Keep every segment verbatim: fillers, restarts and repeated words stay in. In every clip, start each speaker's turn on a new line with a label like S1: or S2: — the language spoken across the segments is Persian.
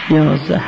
S1: یا زهر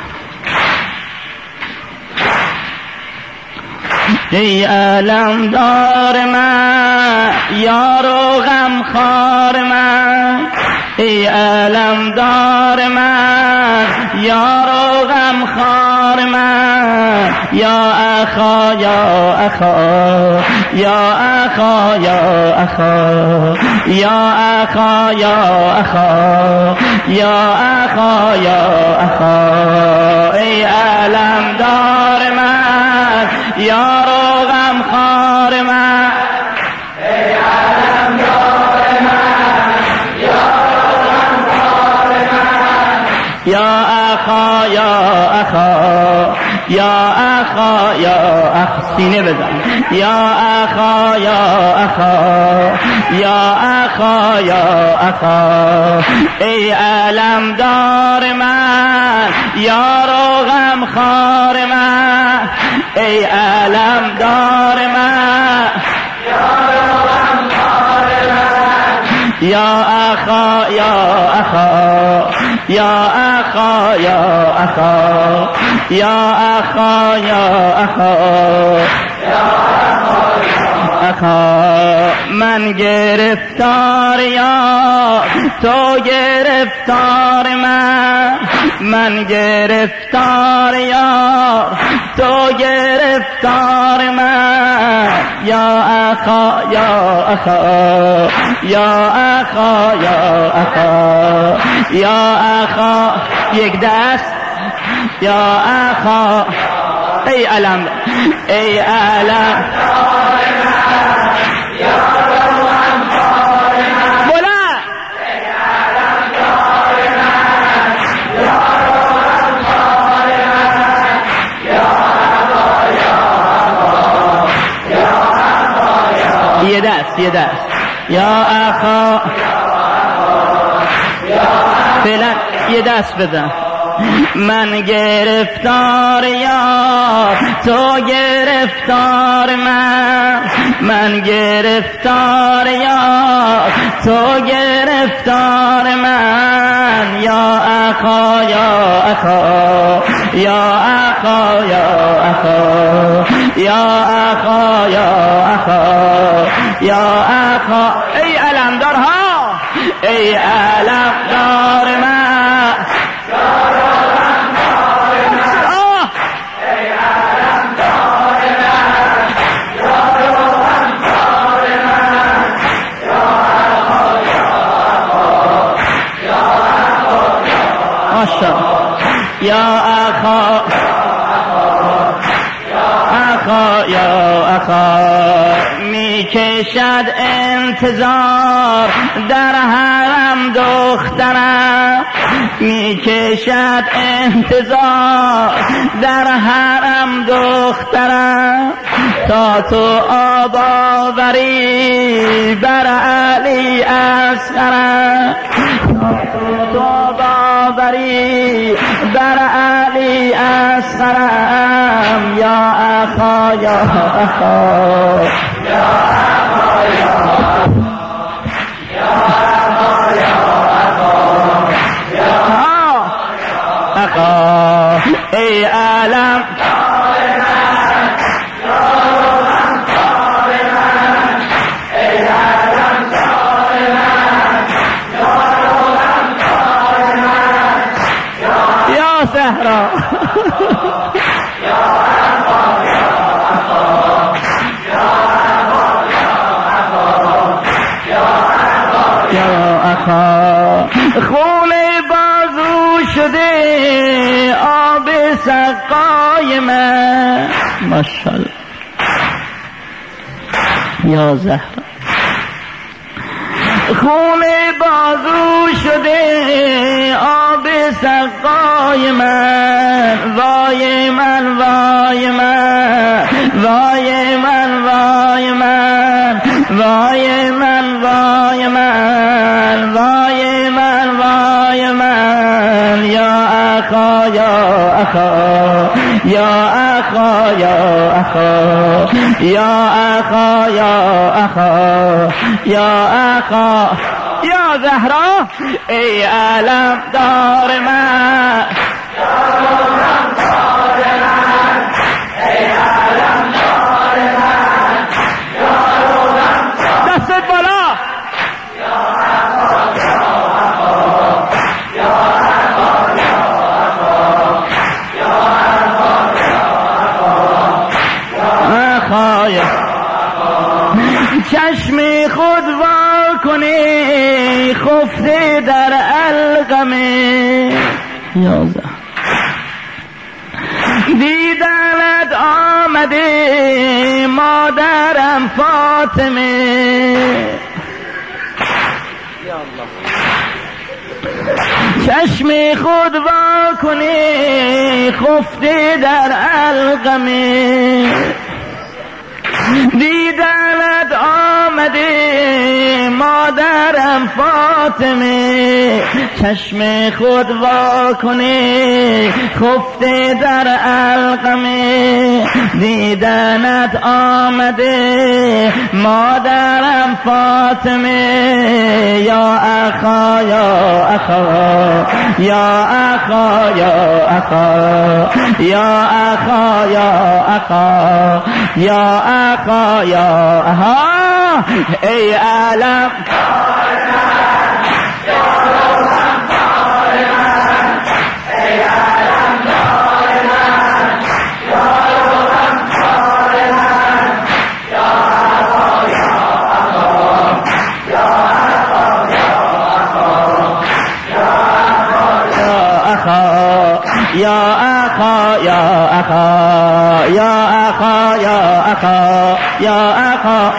S1: ای علمدار من، یار و غمخوار من، ای علمدار من، یار و غمخوار من، یا اخا یا اخا یا اخا یا اخا یا اخا یا اخا یا اخا یا اخا ای علمدار من، یار و غمخوار من، ای علمدار من، یار و غمخوار من، یا اخا یا اخا یا اخا یا اخ سینه بزن، یا اخا یا اخا یا اخا یا اخا ای علمدار من، یار و غمخوار من، ای علمدار من، یار و غمخوار من، یا اخا یا اخا یا اخا یا اخا یا اخا یا اخا اخا من گرفتار یا تو گرفتار من، من گرفتار یا تو گرفتار من، یا اخا یا اخا یا اخا یا اخا یا اخا یک دست یا اخا ای علم ای علم یه دست یه دست یا اخا فعلا یه دست بزن من گرفتار یا تو گرفتار من، من گرفتار یا تو گرفتار من، یا اخا یا اخا یا اخا یا اخا یا اخا یا اخا یا اخا ای علمدار ها ای علمدار من، یا اخا اخا یا اخا می کشد انتظار در حرم دخترم، می کشد انتظار در حرم دخترم، تا تو آب آوری بر علی اصغرم، تا تو آب آوری بر علی اصغرم، یا اخا یا اخا یا اخا یا اخا یا اخا ای علم زهرا یا اخا خون بازو شده آب سقای من، ماشاءالله یا زهرا خون بازو شده آب سقای من، وای من وای من وای من وای من وای من وای من وای من وای من، یا اخا یا اخا یا اخا یا اخا یا اخا یا اخا یا اخا یا زهرا ای علمدار من، خفته در القم یازده دیدنت آمده مادرم فاطمه چشم خود وا کنی خفته در القم دیدنت آمده مادرم فاطمه چشم خود وا کنی خفته در القم دیدنت آمده مادرم فاطمه یا اخا یا اخا یا اخا یا اخا یا اخا یا اخا یا اخا یا اخا ای عالم یا اخا یا اخا یا اخا یا اخا یا اخا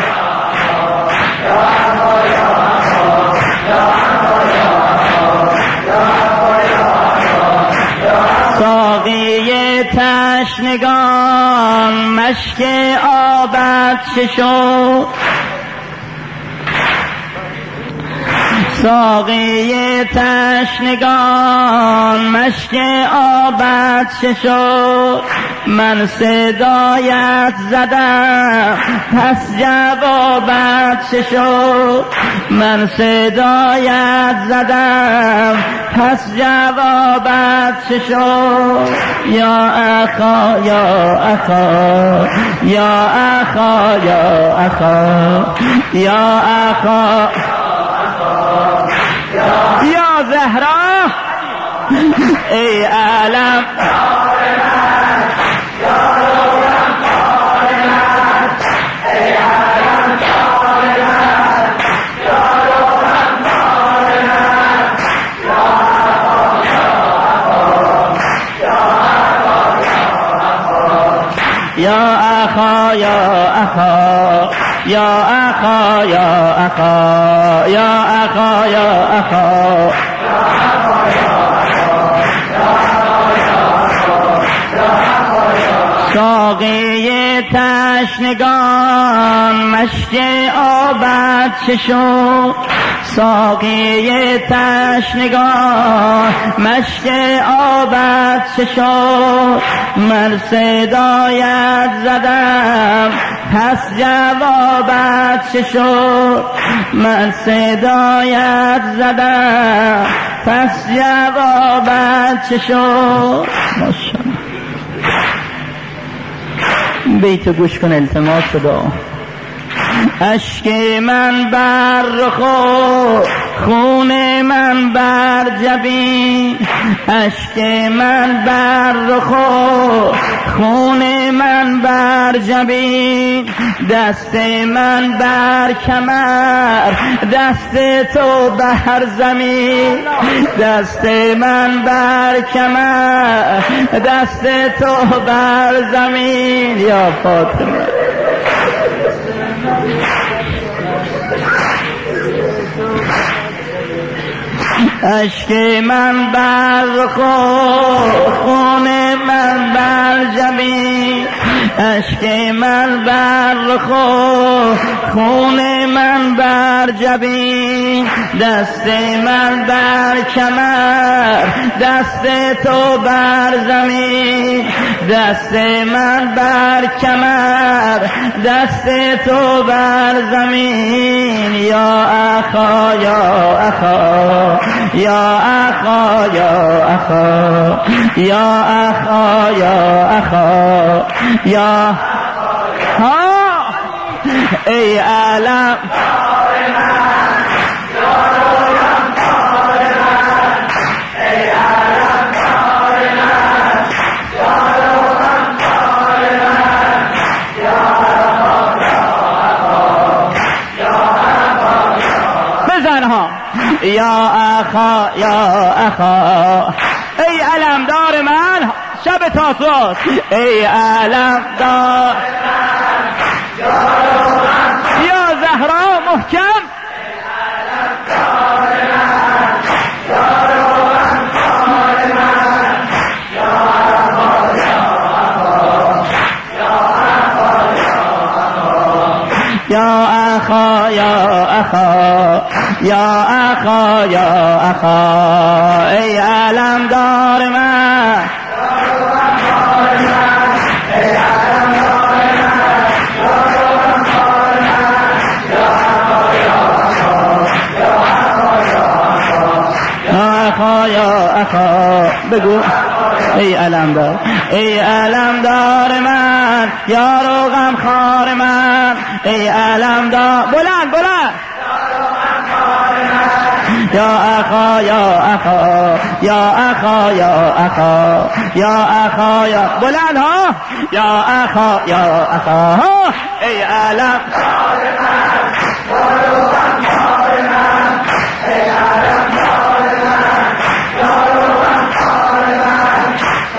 S1: ساقی تشنگان مشک آبت ششو ساقی تشنگان مشک آبت ششو من صدایت زدم پس جوابت ششو من صدایت زدم پس جوابت ششو یا اخا یا اخا یا اخا یا اخا یا اخا یا زهرا ای عالم یا اخا یا اخا یا اخا یا اخا یا اخا یا اخا ساقی تشنگان مشک آبت ششو ساقی تشنگان مشک آبت ششو من صدایت زدم پس جوابت ششو من صدایت زدم پس جوابت ششو ماشاءالله بیت گوش کن التماس شده اشک من بر رخو خون من بر جبین اشک من بر رخو خون من بر جبین دست من بر کمر دست تو بر زمین دست من بر کمر دست تو بر زمین یا فاطمه اشک من بر خون من بر جبین اشک من بر خون من بر جبین دست من بر کمر دست تو بر زمین دست من بر کمر دست تو بر زمین یا اخا یا اخا یا اخا یا اخا یا اخا یا اخا یا ها ای عالم بزن ها یا یا اخا یا اخا. ای علمدار من شب تاسوعاست، ای علمدار یا زهرا محکم، یا اخا یا اخا یا اخا یا اخا. ای علمدار من اخا یا اخا. بگو ای علمدار، ای علمدار من، یار و غمخوار من، ای علمدار. بلند بلند. یا اخا یا اخا یا اخا یا اخا یا اخا یا بلند ها. یا اخا یا اخا. ای علمدار من، یار و غمخوار من، ای علمدار من، یار و غمخوار من،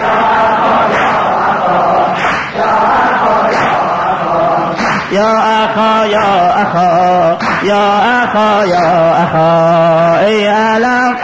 S1: یا اخا یا اخا یا اخا یا اخا. ای علم